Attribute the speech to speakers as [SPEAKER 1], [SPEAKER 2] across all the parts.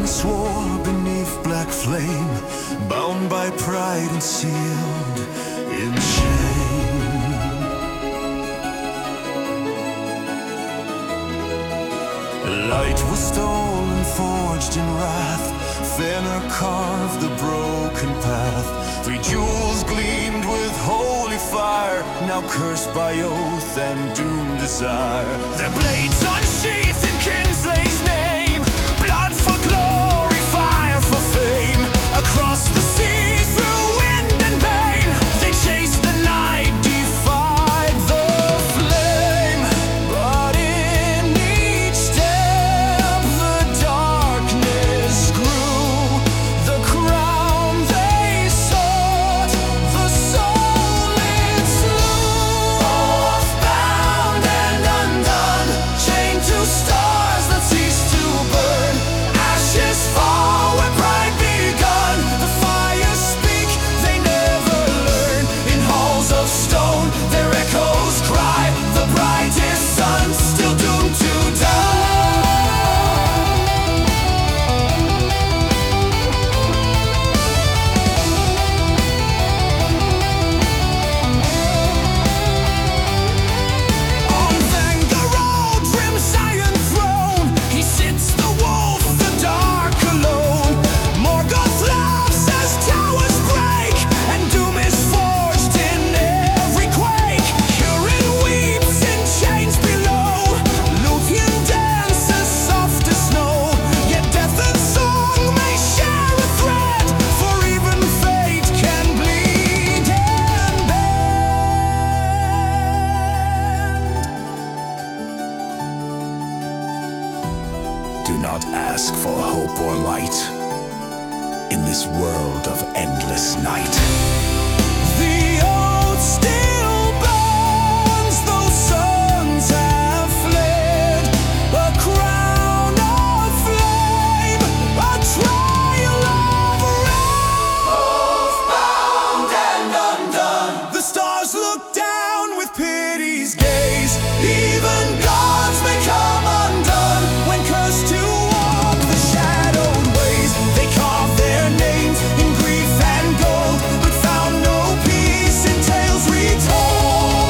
[SPEAKER 1] swore beneath black flame, bound by pride and sealed in shame. Light was stolen, forged in wrath, thinner carved the broken path. 3 jewels gleamed with holy fire, now cursed by oath and doomed desire. Their blades unsheathed in Kinslay's name, blood for glory, fire for fame. Across the sea, through wind and pain, they chased the night, defied the flame. But in each step the darkness grew. The crown they sought, the soul it slew. Oath-bound and undone, chained to stars that cease to burn. Ashes fall where pride begun. The fires speak, they never learn. In halls of stone, their echoes cry. The brightest sun still doomed to die. On Vangarol, trim Zion throne, he sits the wolf, the dark alone. Morgoth laughs as towers break, and doom is forged in every quake. Hurin weeps in chains below, Luthien dances soft as snow. Yet death and song may share a thread, for even fate can bleed and bend. Do not ask for hope or light in this world of endless night. The oath still burns, though suns have fled. A crown of flame, a trial of red. Oath-bound and undone, the stars look down with pity's gaze. Even gods may come undone when cursed to walk the shadowed ways. They carve their names in grief and gold, but found no peace in tales retold.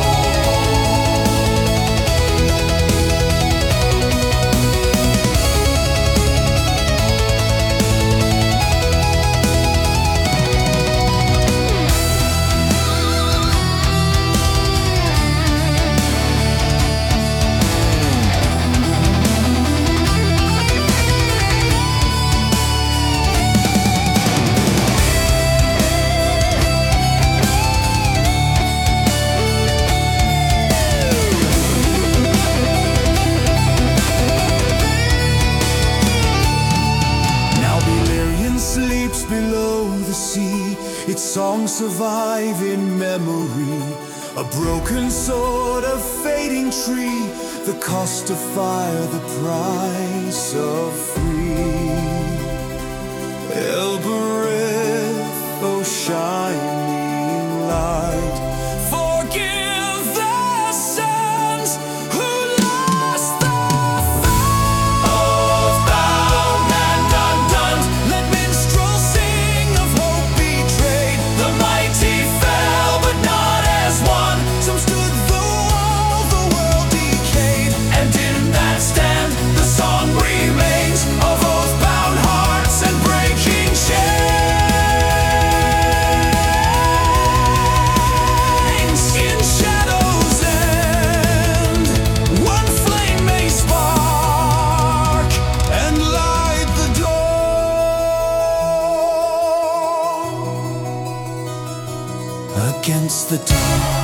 [SPEAKER 1] Now Beleriand sleeps below the sea, its songs survive in memory. A broken sword, a fading tree, the cost of fire, the price of free. Elbereth, oh shining light, forgive the sons who lost the fight. Oath-bound and undone, let minstrels sing of hope betrayed. The mighty fell, but not as one. Some stood the wall, the world decayed. And in that stand, the song remains of oath-bound hearts and breaking chains. In shadows end, one flame may spark and light the door. Against the dark,